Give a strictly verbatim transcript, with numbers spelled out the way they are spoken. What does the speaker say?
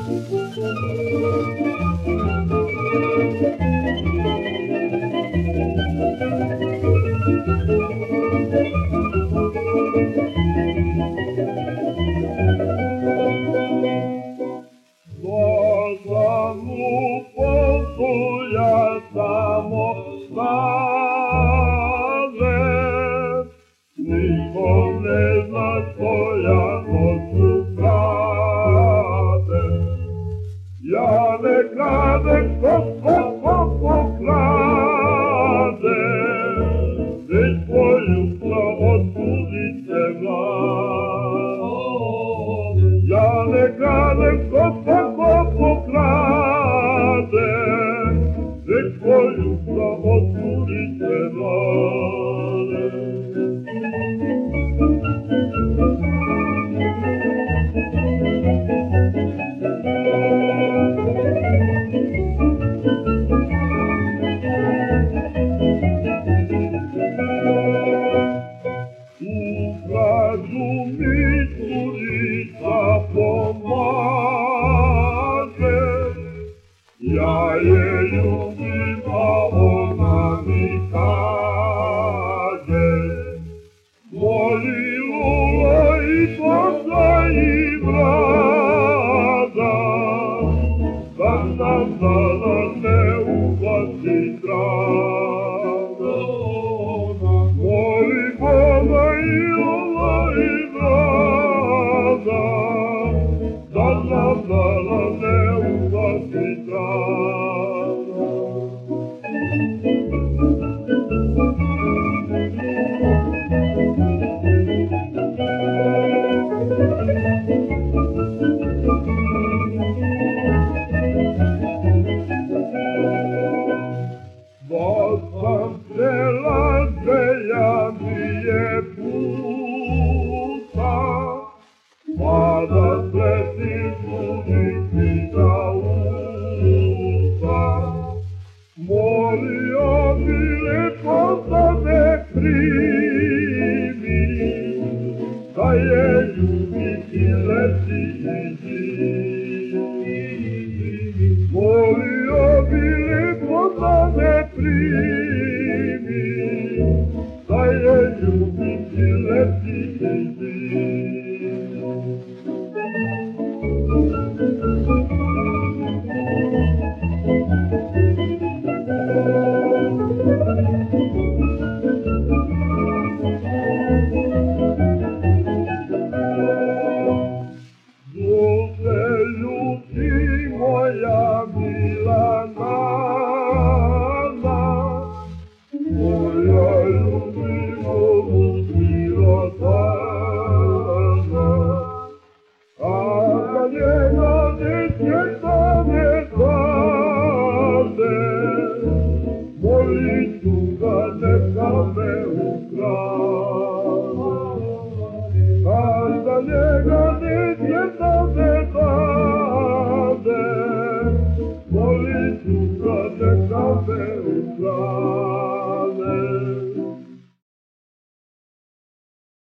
Možda glupostu ja samo kažem, niko ne zna što ja noću kradem. Ja ne kradem što svako pokradem, već pojutra od ulice mlade. Ja ne kradem što svako pokradem, već pojutra od ulice mlade. Ukradu mi curica pomaže, ja je ljubim, a ona mi kaže. Moli lula i tvoza i brada, da nam danas ne ubaci traga. Moli Boga i lula i brada, da nam danas ne ubaci traga. Bog sam htjela želja mi je puta, pa da sletim